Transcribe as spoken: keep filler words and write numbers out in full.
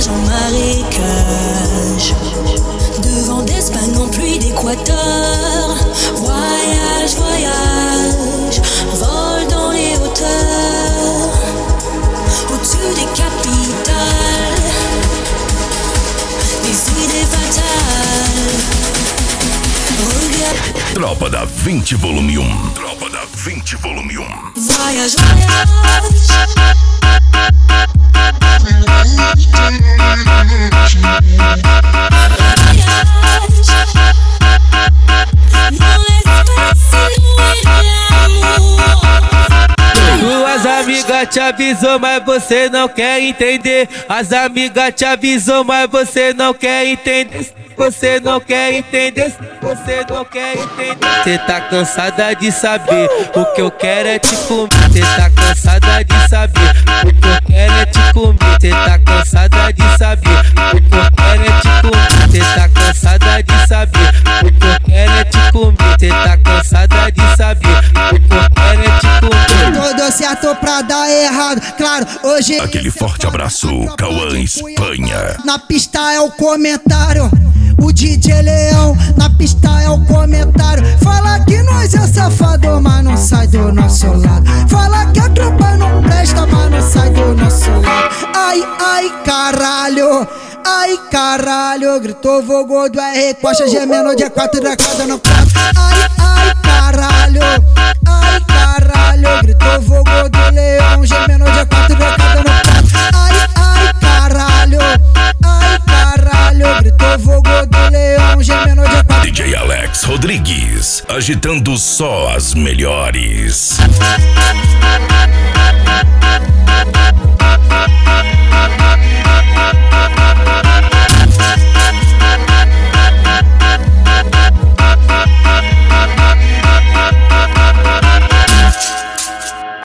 voyage en marécage, devant d'Espagne en pluie d'Équateur. Voyage, voyage, vol dans les hauteurs, au-dessus des capitales, des idées fatales. Regarde. Tropa da vinte volume um. Tropa da vinte volume um. Voyage, voyage. Suas amigas te avisou, mas você não quer entender. As amigas te avisou, mas você não quer entender. Você não quer entender, você não quer entender. Cê tá cansada de saber, o que eu quero é te comer. Cê tá cansada de saber, o que eu quero é te comer. Cê tá cansada de saber, o que eu quero é te comer. Cê tá cansada de saber, o que eu quero é te comer. Cê tá cansada de saber, o que eu quero é te comer. Tudo certo pra dar errado, claro, hoje. Aquele forte abraço, Cauã Espanha. Na pista é o comentário, o D J Leão, na pista é o comentário. Fala que nós é safado, mas não sai do nosso lado. Fala que a tropa não presta, mas não sai do nosso lado. Ai, ai, caralho, ai, caralho. Gritou Vogô do R, coxa gemendo de quatro da casa no prato. Ai, ai, caralho, ai, caralho. Gritou Vogô do Leão, gemendo de quatro da casa no prato. Ai, ai, caralho, ai, caralho. Gritou Vogô do Leão, gemendo de quatro. D J Alex Rodrigues, agitando só as melhores.